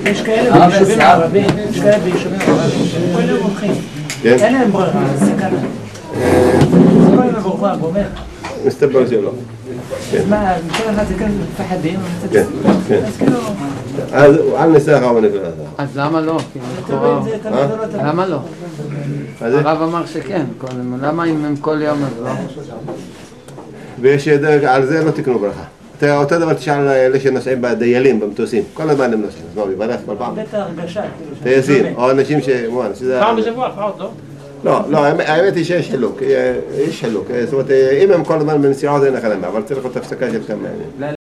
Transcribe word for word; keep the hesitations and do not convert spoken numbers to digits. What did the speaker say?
יש כאלה ביישובים ערבים, יש כאלה ביישובים ערבים, כל יום הולכים. אין להם ברירה, זה סכנה. זה כל יום מבורבר, גומר. מסתבר שלא. מה, כל אחד זה כאן מפחדים, כן, כן. אז כאילו... אז אל נסח רב הנקודה. אז למה לא? למה לא? הרב אמר שכן, למה אם הם כל יום אז לא? ויש דרך, על זה לא תקנו ברכה. אותו דבר תשאל אלה שנוסעים בדיילים, במטוסים, כל הזמן הם נוסעים, אז מה, מברך כל פעם? בית ההרגשה, טייסים, או אנשים ש... פעם בשבוע, פעם, לא? לא, לא, האמת היא שיש חילוק, יש חילוק, זאת אומרת, אם הם כל הזמן בנסיעה זה נכון, אבל צריך להיות הפסקה של כמה ימים.